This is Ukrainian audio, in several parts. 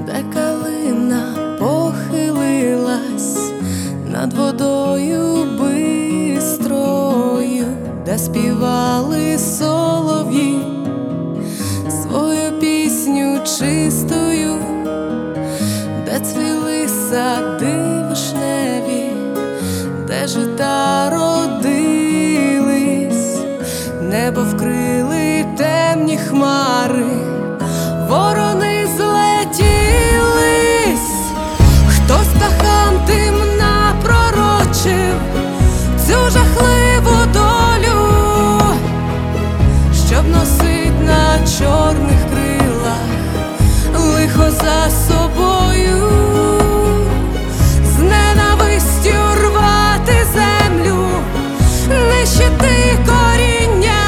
де калина похилилась над водою бистрою, де співали солов'ї свою пісню чистою, де цвіли сади вишневі, де жита родились, небо вкрили темні хмари, ворони злетілись, хтось птахам тим напророчив цю жахливу долю, щоб носить на чорних крилах лихо за собою, з ненавистю рвати землю, нищити коріння,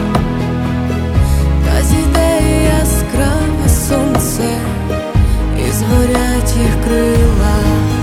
та зійде яскраве сонце і згорять їх крила,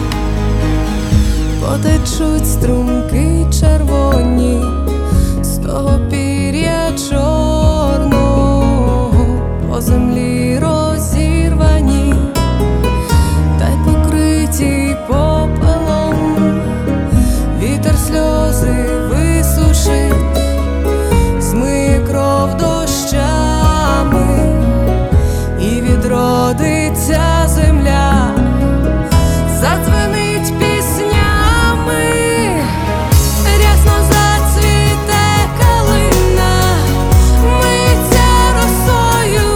потечуть струмки червоні з того пір'я чорного, по землі розірвані та й покриті попелом, вітер сльози висушить, змиє кров дощами, і відродиться земля, задзвенить піснями, рясно зацвіте калина, миється росою,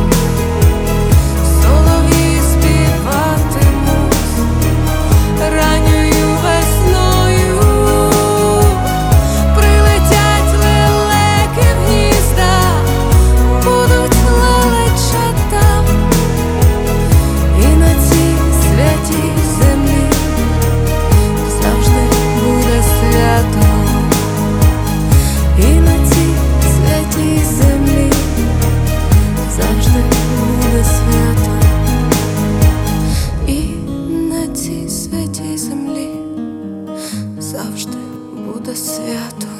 солов'ї співатимуть ранньою весною, прилетять лелеки в гнізда, будуть лелечата, і на цій святій землі завжди буде свято, і на цій святій землі завжди буде свято, і на цій святій землі завжди буде свято.